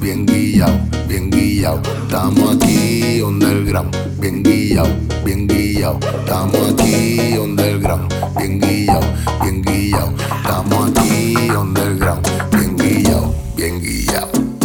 bien guillao, bien guillao. Estamos aquí underground, bien guillao, bien guillao. Estamos aquí underground, bien guillao, bien guillao. Estamos aquí underground, bien guillao, bien guillao.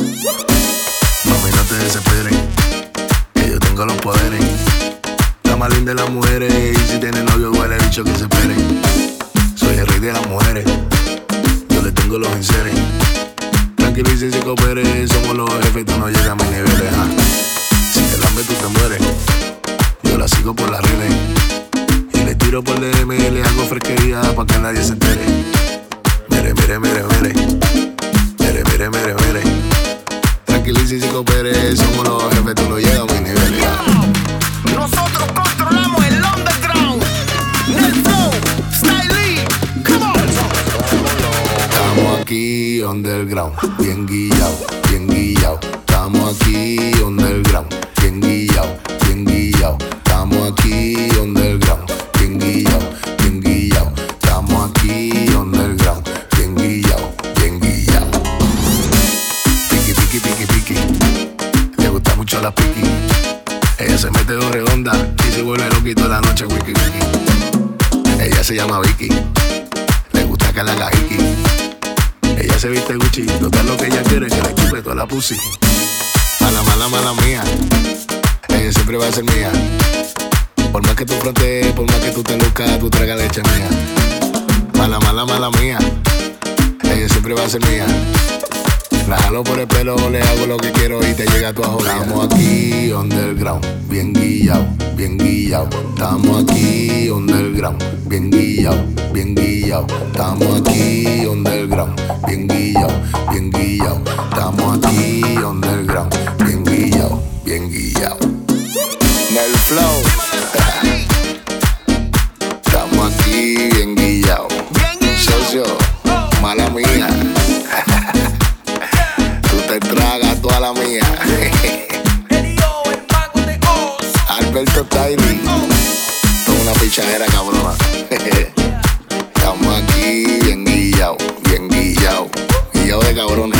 Mami, no te desesperes, que yo tengo los poderes. La más linda de las mujeres, y si tiene novio huele bicho que se espere. Soy el rey de las mujeres, yo le tengo los enseres. Tranquilícese y coopere, somos los jefes, tú no llegas a mis niveles. Si te lambe tú te mueres, yo la sigo por las redes. Y le tiro por DM, le hago fresquería pa' que nadie se entere. Mere, mere, mere, mere, mere, mere, mere, mere. Tranquilícese y coopere, somos los jefes, tú no llegas a mis niveles. Nosotros controlamos el underground. Nel flow, Style, come on. Estamos aquí underground, bien guillao, bien guillao. Estamos aquí underground, bien guillao, bien guillao. Estamos aquí underground, bien guillao, bien guillao. Estamos aquí underground, bien guillao, bien guillao. Piqui, piqui, piqui, piqui. Le gusta mucho la piqui. Ella se mete de redonda y se vuelve loquito la noche, wiki, wiki. Ella se llama Vicky, le gusta que la haga hiki. Ella se viste Gucci, total lo que ella quiere, que le chupe toda la pussy. Mala, mala, mala mía, ella siempre va a ser mía. Por más que tú frontees, por más que tú te luzcas, tú tragas leche mía. Mala, mala, mala mía, ella siempre va a ser mía. La jalo por el pelo, le hago lo que quiero y te llega a tu ajo. Estamos aquí underground, bien guillao, bien guillao. Estamos aquí underground, bien guillao, bien guillao. Estamos aquí underground, bien guillao, bien guillao. Estamos aquí underground, bien guillao, bien guillao. Nel flow, estamos aquí bien guillao. Socio, mala mía. Te traga toda la mía. Alberto Tiny, toda una pichadera cabrona. Estamos aquí bien guillao, guillao de cabrones.